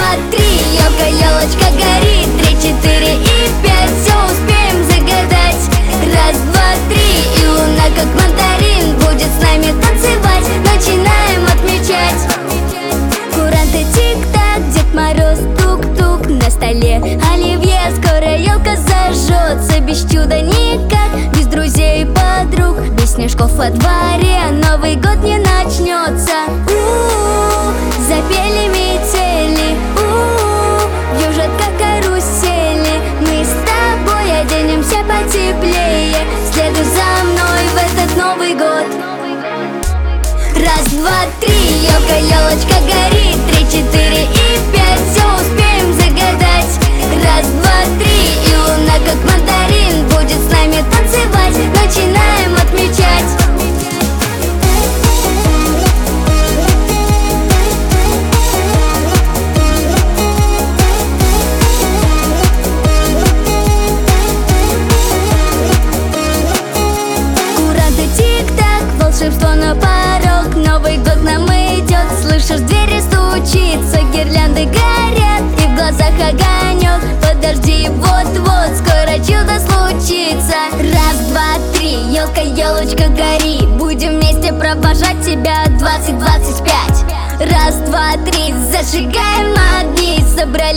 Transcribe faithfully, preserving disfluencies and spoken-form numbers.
два, три, елка, елочка горит. Три, четыре и пять, все успеем загадать. Раз, два, три, и луна как мандарин будет с нами танцевать. Начинаем отмечать. Куранты тик-так, Дед Мороз тук-тук. На столе оливье, скоро елка зажжется. Без чуда никак, без друзей и подруг, без снежков во дворе Новый год не начнется. У-у-у, запели метели, у-у-у, вьюжат как карусели. Мы с тобой оденемся потеплее. Следуй за мной в этот Новый год. Раз, два, три, елка, елочка горит. Три, четыре и пять, все успеем загадать. Раз, два, три, и луна как мандарин будет с нами танцевать. Начинаем отмечать. Куранты тик-так, волшебство на порог. Новый год нам идет, слышишь, двери стучится. Гирлянды горят и в глазах огонек. Подожди, вот-вот, скоро чудо случится. Раз, два, три, елка, елочка гори. Будем вместе провожать тебя двадцать двадцать пять. Раз, два, три, зажигаем огни. Собрались